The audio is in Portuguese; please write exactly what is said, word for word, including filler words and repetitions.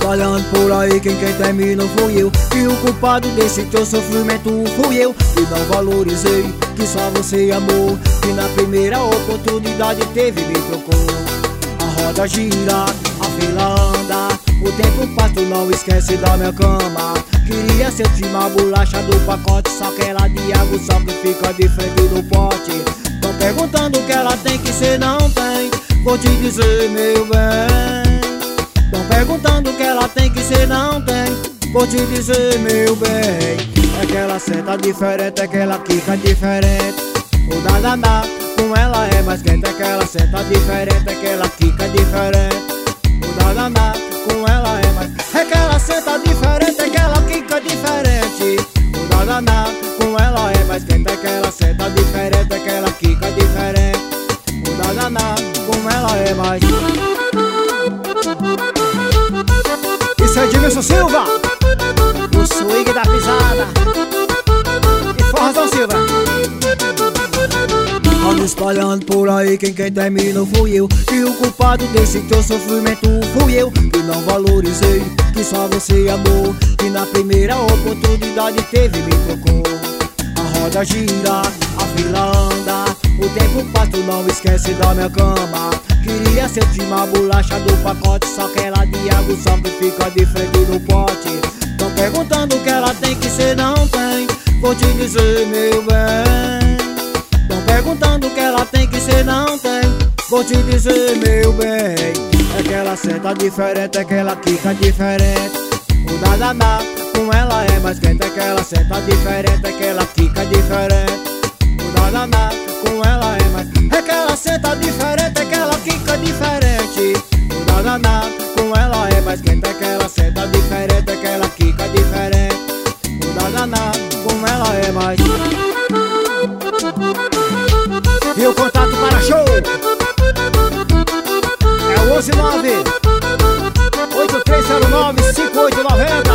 espalhando por aí quem quem terminou fui eu. E o culpado desse teu sofrimento fui eu, que não valorizei, que só você amou, que na primeira oportunidade teve e me trocou. A roda gira, a fila anda, o tempo passa, tu não esquece da minha cama. Queria ser uma bolacha do pacote, só que ela de água só que fica de frente no pote. Tão perguntando o que ela tem que cê não tem, vou te dizer meu bem. Tão perguntando o que ela tem que cê não tem, vou te dizer meu bem. É que ela senta diferente, é que ela quica diferente. O dadaná com ela é mais quente, é que ela senta diferente, é que ela quica diferente. O dadaná com ela é mais, é que ela senta diferente, é que ela quica diferente. O dadaná com ela é mais quente, é que ela senta diferente, é que ela quica diferente. O dadaná com ela é mais. Isso é Edmilson Silva, o swing da pisada, e Forrozão Silva. Ando espalhando por aí quem quem terminou fui eu, e o culpado desse teu sofrimento fui eu, que não valorizei, que só você amou, que na primeira oportunidade teve e me trocou. A roda gira, a fila anda, o tempo passa, tu não esquece da minha cama. Queria ser uma bolacha do pacote, só que ela de água só que fica de frente no pote. Tão perguntando o que ela tem que cê não tem, vou te dizer meu bem. Tão perguntando o que ela tem que cê não tem, vou te dizer meu bem. É que ela senta diferente, é que ela quica diferente. O dadaná com ela é mais quente, é que ela senta diferente, é que ela quica diferente. O dadaná com ela é mais, é que ela senta diferente, é que ela quica diferente. O dadaná com ela é mais quente, é que ela senta diferente, é que ela quica diferente. O dadaná com ela é mais. E o contato para show é o onze nove oito três zero nove cinco oito nove zero.